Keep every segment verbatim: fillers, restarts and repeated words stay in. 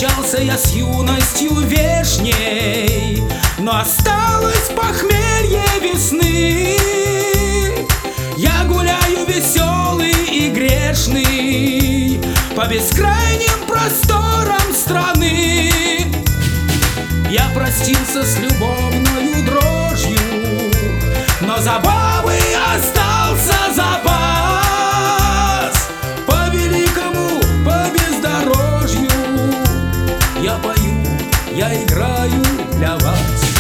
Распрощался я с юностью вешней, но осталось похмелье весны. Я гуляю веселый и грешный по бескрайним просторам страны. Я простился с любовною дрожью, но забавы остался запас. По великому, по бездорожью я пою, я играю для вас.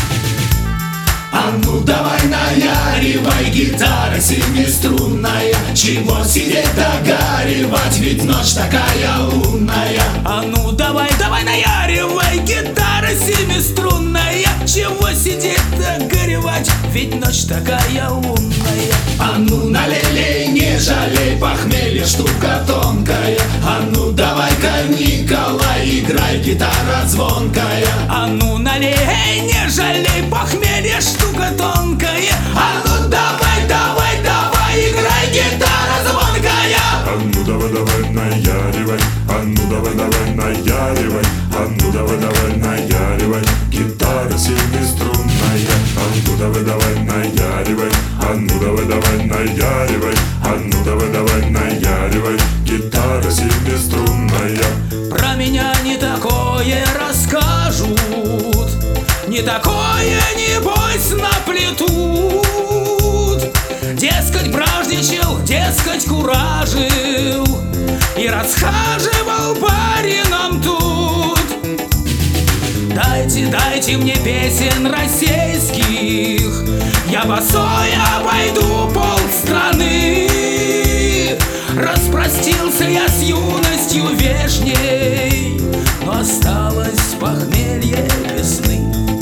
А ну давай наяривай, гитара семиструнная, чего сидеть догоривать, ведь ночь такая лунная. А ну давай, давай наяривай, гитара семиструнная, чего сидеть горевать, ведь ночь такая лунная. А ну налей, не жалей, похмелье штука тонкая. А ну давай-ка, Николай, играй, гитара звонкая. А ну налей, не жалей, похмелье штука тонкая. А ну давай, давай, давай, играй, гитара звонкая. А ну давай, давай, наяривай, а ну давай, давай, наяривай, а ну давай, давай, наяривай, гитара семиструнная. А ну давай, давай, наяривай, а ну давай, давай, наяривай, а ну давай, давай, наяривай, гитара семиструнная. Про меня не такое расскажут, не такое, небось, наплетут. Дескать, бражничал, дескать, куражил и расхаживал барином тут. Дайте, дайте мне песен российских, я босой обойду полстраны. Распростился я с юностью вешней, но осталось похмелье весны.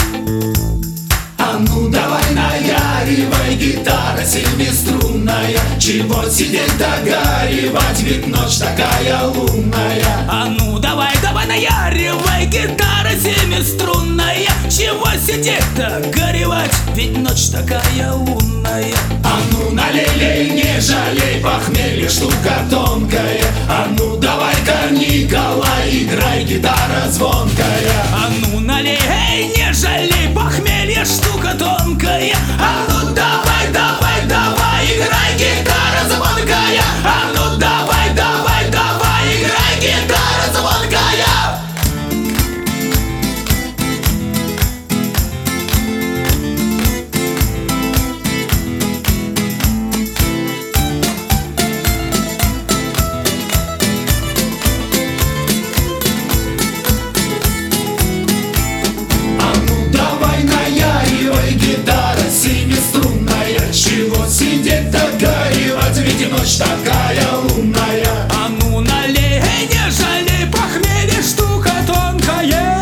А ну давай наяривай, гитара семиструнная, чего сидеть догоривать, ведь ночь такая лунная. А ну давай, давай наяривай, гитара семиструнная, чего сидеть-то горевать, ведь ночь такая лунная. А ну налей, не жалей, похмелье штука тонкая. А ну давай-ка, Николай, играй, гитара звонкая. А ну налей, не жалей, похмелье штука тонкая. А ну давай, давай, давай, играй, гитара звонкая. А ну давай, давай, давай, играй, гитара звонкая. Чего сидеть догоривать, ведь ночь такая лунная. А ну налей, не жалей, похмелье штука тонкая.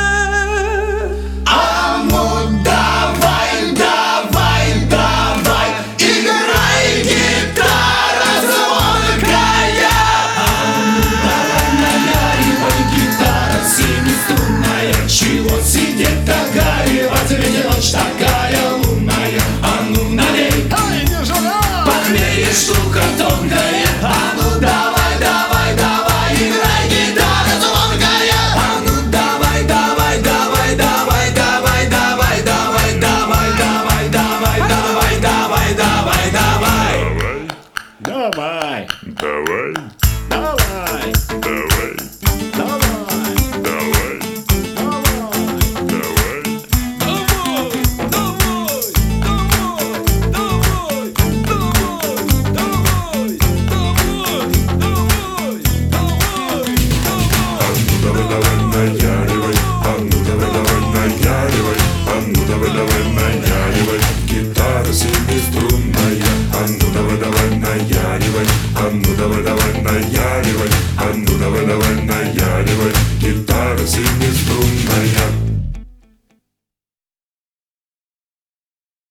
А ну давай, давай, давай, играй, гитара звонкая. А ну давай, наяривай, гитара семиструнная, чего сидеть догоривать, ведь ночь такая лунная. А ну налей, похмелье штука тонкая. А ну давай, давай, давай, играй, гитара звонкая. А ну давай, давай, давай, давай, давай, давай, давай, давай, давай, давай, давай, давай, давай, давай. Давай, Давай, давай, давай, давай, давай, давай. наяривай, а ну давай, давай, наяривай, а ну давай, давай, наяривай, гитара семиструнная, а ну давай, давай, наяривай, а ну давай, давай, наяривай, а ну давай, давай, наяривай, гитара семиструнная.